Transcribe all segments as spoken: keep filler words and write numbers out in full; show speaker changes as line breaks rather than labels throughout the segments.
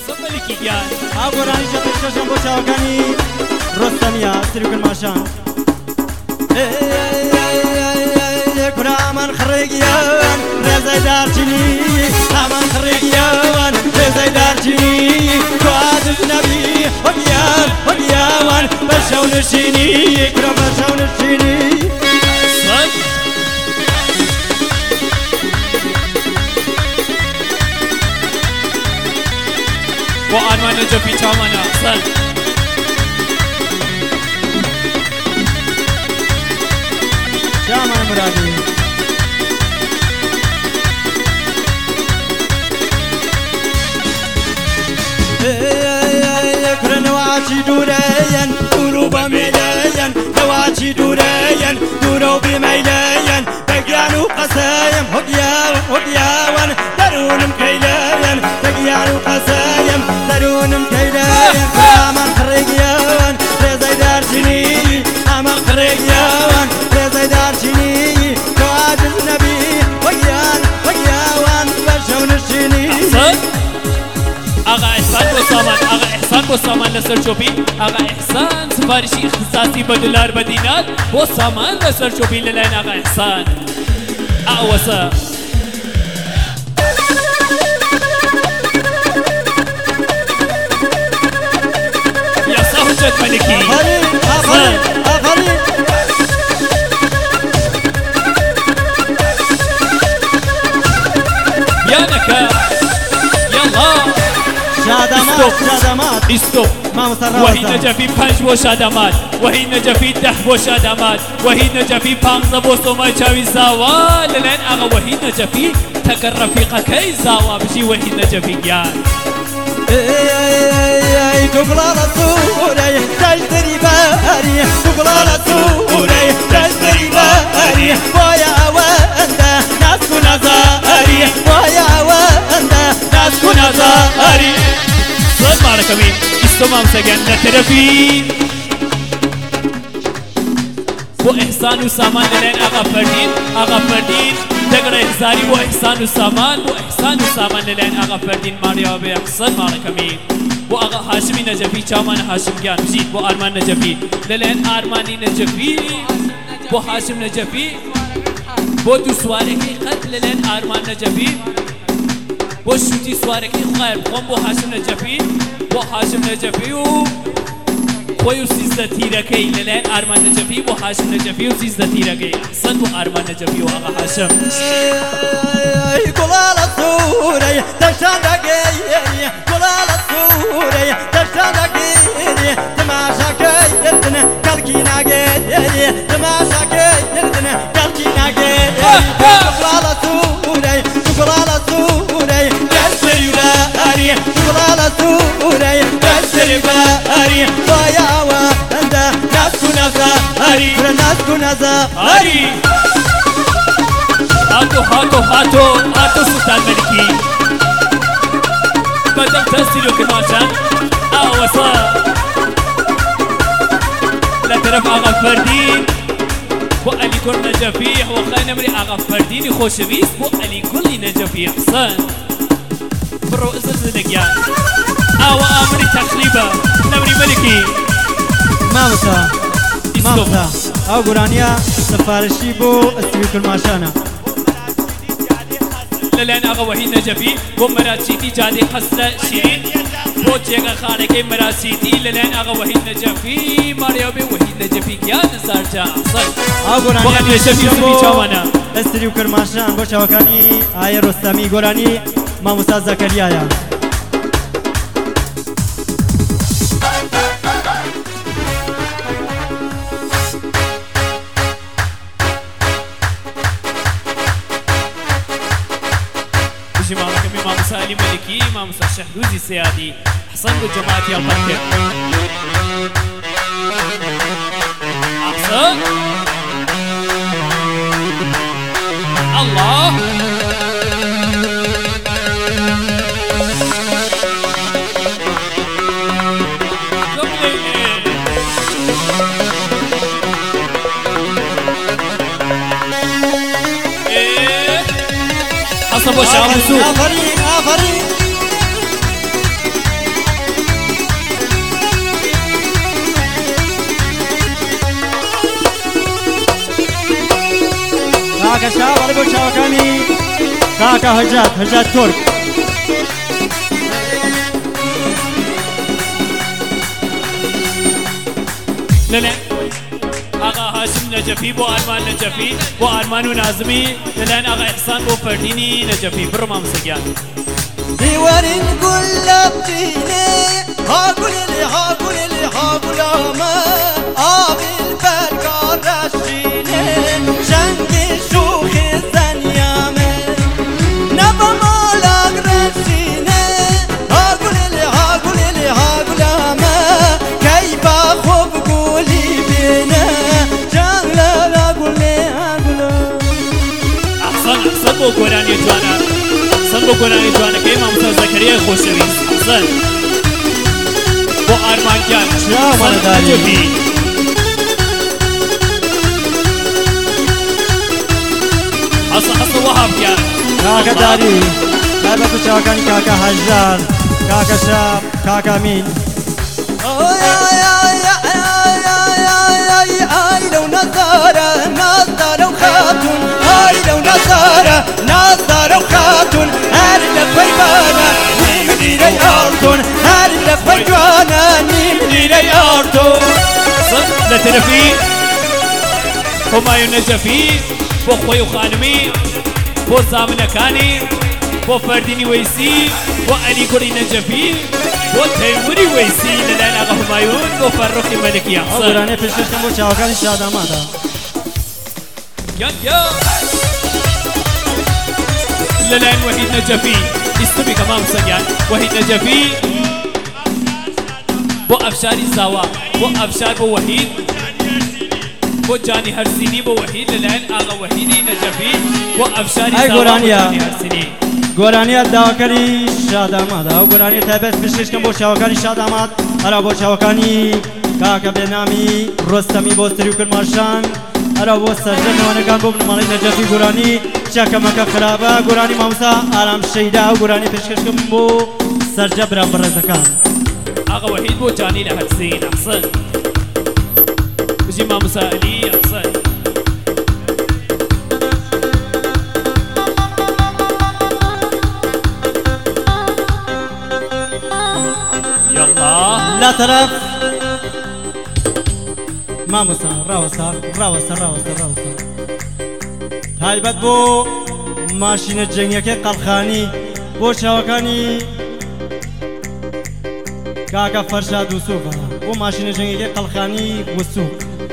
حسن ملکی گیان
ئاگۆرانی شەپێشکەشم بۆ چاوەکانی ڕۆستەمیە سریوکن ماشان کورا ئامان خڕێگیان ڕێزای دارچینی ئامان خڕێگیان ڕێزای دارچینی کوادت نەبی وەگیان وەگیاوان بە شەو نشینی کورا بە شەو نشینی
با آرمان نجفی چامانه احسن
چامان مرادی کورا نەواچی دوورەیەن دوور و بەمێلەیەن نەواچی دوورەیەن دوورە و بێمەیلەیەن دەگیان و قەسەیم هۆگیاون هۆگیاون دەروونم کەیلەیەن دەگیان و قەسەیم دەروونم کەیلەیەن ئامان خڕێگیاون ڕێزای دارچینی ئامان خڕێگیاون ڕێزای دارچینی کەوادت نەبی وەگیان وەگیاوان بە شەو نشینی
آقا احسان بو سامان آقا احسان بو سامان لسر چوبی آقا احسان سفارشی اختصاصی با دلار با دینار بو سامان لسر چوبی للین آقا احسان اعوسا یا ساحجت ملکی
آفرین آفرین آفرین
یا نکا یالله
شادامات شادامات
استوب وهی نجفی پنج بو شادامات وهی نجفی ده بو شادامات وهی نجفی پانزده بو سومای چاوی زاوا للین آقا وهی نجفی تکر رفیقه کی زاوا بشی وهی نجفی گیان
دوغلالا سوري تجدري باري دوغلالا سوري تجدري باري ويا واندا ناس كنا زاري ويا واندا ناس كنا زاري
صد مارك امين استمام سجن نترفي بو احسان و سامان لين آقا فردين آقا فردين دقر احزاري بو احسان و سامان بو احسان و سامان لين آقا فردين ماريا بي صد مارك امين بو آقا هاشمی نجفی چامان هاشم گیان بجید بو آرمان نجفی للین آرمانی نجفی بو هاشم نجفی بو دو سوارکی قد للین آرمان نجفی بو شوتی سوارکی خیر بخون بو هاشم نجفی بو هاشم نجفی و خوی و سیزده تیرکی للین آرمان نجفی بو هاشم نجفی و سیزده تیرکی احسن بو آرمان نجفی و آقا هاشم
گلالا سوری دشان دگیری گلالا سوری دشان دگیری تماشا کردن کلکی نگیری تماشا کردن کلکی نگیری گلالا سوری گلالا سوری دستری باری گلالا سوری دستری باری بایا و انده ناس کنازا هری ناس کنازا هری
هاتو هاتو هاتو هاتو سلطان ملکی بدم تسيرو كماشان اوسا لا طرف آقا فردين بو علي كل نجفيح وخاي نمري آقا فردين خوشويس بو علي كل نجفيح حسن برو ازاز نقيان او امري تقريبا نمري ملكي
مامسا مامسا او قرانيا سفارشي بو استريك الماشانا
للين آقا وحي نجفي بو مراسيتي جادي حسن شيرين بو جيغا خاركي مراسيتي للين آقا وحي نجفي ماريو بي وحي نجفي كيان نزار جا صد
او قرانيا
نجفي بو
استريك الماشان بو شوكاني آية رستمي قراني مامسا زكريايا
إمام سالم ملكي إمام الشهدوزي السيادي حسن وجماعتي القتل أحسن الله
حسن بو شامسو آفرين آفرين کاکەشا بەڵێ بۆ چاوەکانی کاکە هەژات هەژات تۆرک
لەلێ ئاغا هاشم نەجەفی بۆ ئارمان نەجەفی بۆ ئارمان و نازمی لەلایەن ئاغا ئیحسان بۆ فەردینی نەجەفی بڕۆ مامۆستاگیان
دیوارین گل لبچینه ها گلی ها گلی ها گلامه آبیل برگار رشینه شنگی شوخ زنیامه نبا مالاق رشینه ها گلی ها گلی ها گلامه کی با خوب گلی بینه جان لا گلی ها گلامه
ئەحسان ئەحسان بۆ گۆرانی جوانە ئەحسان بۆ گۆرانی جوانەکەی مامۆستا زەکەریای خۆشەویست ئەحسان بۆ ئارمانگیان ئەحسان نەجەفی حەسە حەسە وەهابگیان
کاکە داری تایبەت بە چاوەکانی کاکە هەژار کاکەشا کاکە مین
آي لو نظارة نظارة وخاتون آي لو نظارة نظارة وخاتون هاري لفاي بانا نيمني لي أرضون هاري لفاي بانا نيمني لي أرضون
صد لترفي همايون نجفي بو خوي وخانمي بو زامنكاني بو فرديني ويسي بو علي كوري نجفي بو تيموري ويسي للان اغا همايون بو فرخي ملكي
ئەو
احسن
گۆرانەی پێشکەشتم بۆ چاوەکانی شادامادا
يان يان للان وحيد نجفي استمي كمان سجان وحيد نجفي بو افشاري زاوا بو افشار بو وحيد بو جاني هرسيني بو وحيد للان اغا وحيدي نجفي بو افشاري
أي
زاوا بو
گۆرانیە
جاني هرسيني
گۆرانیە داواکەری شادامادا ئەو گۆرانی تایبەت پێشکەشتم بۆ چاوەکانی شادامات هەرا بۆ چاوەکانی کاکە بێنامی ڕۆستەمی بۆ سری و کرماشان هەرا بۆ سەرجەنەوەنەکان بۆ بنەماڵەی نەجەفی گۆرانی چاکەمەکە خراپە گۆرانی مامۆستا ئارام شەیدا ئەو گۆرانی پێشکەشتم بۆ سەرجە برا بەڕێزەکان
اغا وحيد بو جاني لهرسين احسن بجي ماموسا علي احسن يلا
لا طرف مامۆستا ڕاوەستا ڕاوەستا ڕاوەستا ڕاوەستا تایبەت بۆ ماشینە جەنگەکەی قەڵخانی بۆ چاوەکانی کاکە فەرشاد وسووفە بۆ ماشینە جەنگەکەی قەڵخانی وسووف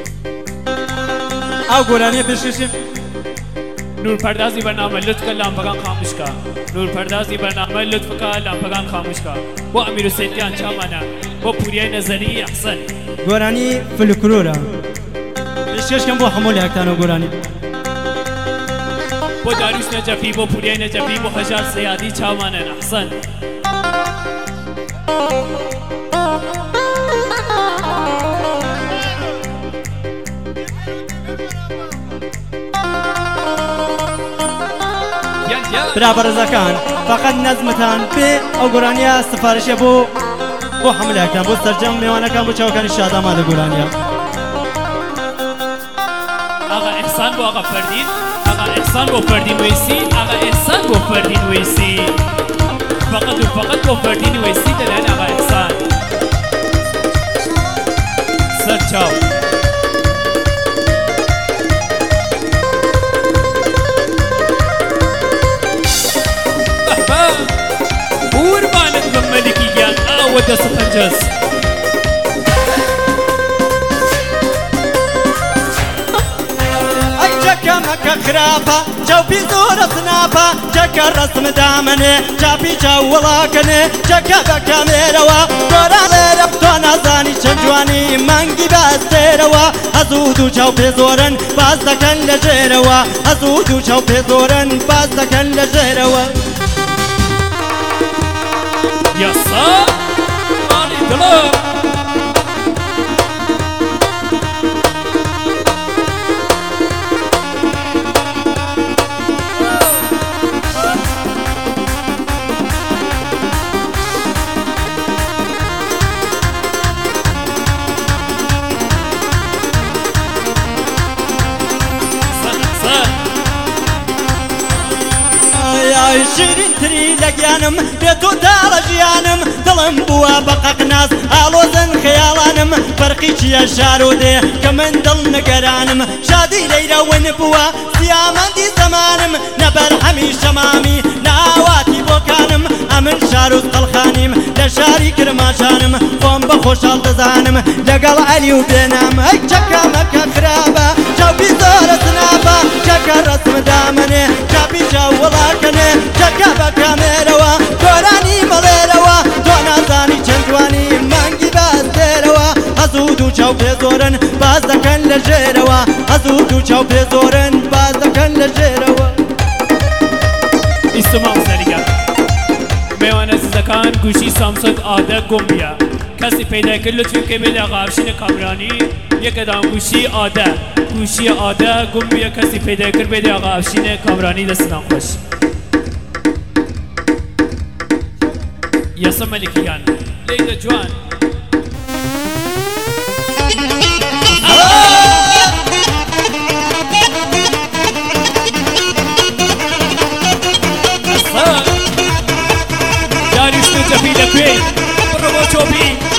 ئەو گۆرانیە پێشکەشی
نور پردازی برنامه لطف کن لامپگان خاموش کا نور پردازی برنامه لطف کن لامپگان خاموش کا و امیر حسین جان چامانا و پوریای نظری احسن
گۆرانی فلکلۆرە پێشکەشکەم بۆ هەموو لایەکتانەوە گۆرانی
و داریوش نجفی و پوریای نجفی و هجار سیادی چامانا احسن
برا بەڕێزەکان فقط نەزمتان بێ ئەو گۆرانیە سفارشە بۆ بۆ هەموو لایەکتان بۆ سەرجەم میوانەکان بۆ چاوەکانی شادامادە گۆرانیە
آقا احسان بو آقا فردین آقا احسان بو فردین ویسی آقا احسان بو فردین ویسی فقط و فقط بو فردین ویسی دلان آقا احسان سر چاو قربانت بملکی گیان آو دست پنجز
جەکەمەکە خراپە چاوپی زۆرە سناپە جەکە ڕەسم دامنێ چاپی چاو وڵاکەنێ جەکە بە کامێرەوە گۆرا لێرە تۆ نازانی چەند جوانی مانگی باستێرەوە هەزوو دوو چاو پێ زۆرن باز دەکەن لە ژێرەوە هەزوو دوو چاو پێ زۆرن باز دەکەن لە ژێرەوە
یاسا مالی دڵم
شیرین تری لەگیانم بێت و تاڵە ژیانم دڵم بووە بە قەقناس ئاڵۆزن خەیاڵانم فەرقی چییە شار و دێ کە من دڵ نەگەرانم شادی لەیرەون بووە سیامەندی زەمانم نەبەر هەمی شەمامی ناواتی بۆکانم ئەمن شار و قەڵخانیم لە شاری کرماشانم خۆم بە خۆشحاڵ دەزانم لەگەڵ عەلی و بێنام ئەی چەکە مەکە خراپە چاوپی زۆرە سناپە چەکە ڕەسم دامەنێ چاپی چاو وڵاکەنێ چەکە بە کامێرەوە گۆرانی مەڵێرەوە تۆ نازانی چەند جوانی مانگی باز دێرەوە هەزوو دوو چاو پێ زۆرن باز دەکەن لە ژێرەوە هەزوو دوو چاو پێ زۆرن باز دەکەن لە ژێرەوە
ئیسمام سەریگە میوانە زیزەکان گوشی سامسونگ ئادە گۆمبیە کەسی پەیدا کرد لطفی بکەی بێنێ ئاغا ئەفشینە کامرانی یەکەدان گوشی ئادە گوشی ئادە گۆمبیە کەسی پەیدا کرد بێنێ ئاغا ئەفشینە کامرانی دەستنان خۆش یاسە مەلیکیان لێدە جوان جاری شتو جەپی لە کوێی بڕۆ بۆ چۆپی